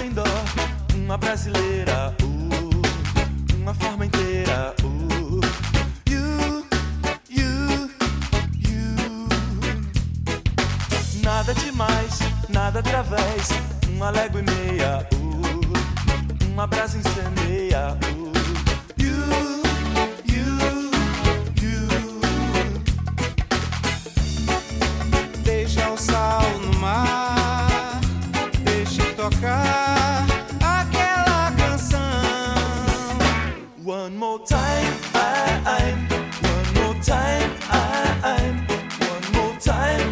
sem dó, uma brasileira, uma forma inteira, you. Nada demais, nada através, uma légua e meia, uma brasa incendeia, you. Deixa o sal no mar, deixa tocar aquela canção. One more time, one more time, one more time,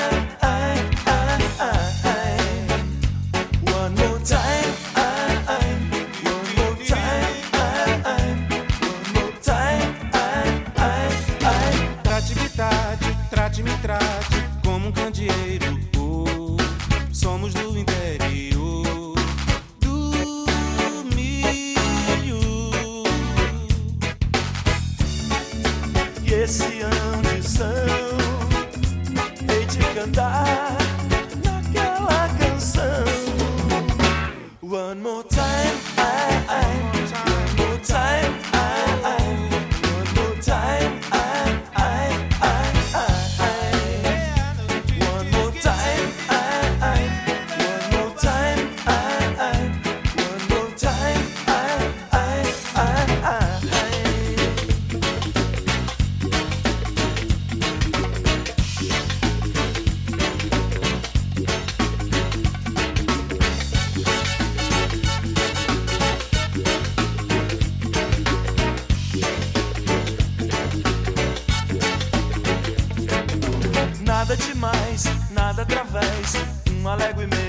one more time, one more time, one more time. Trate-me, trate como um candeeiro. Somos do interior do milho. E esse ambição, hei de cantar naquela canção. One more time, one more time, one more time, one more time, one more time, one more time. Nada demais, nada através, uma légua e meia.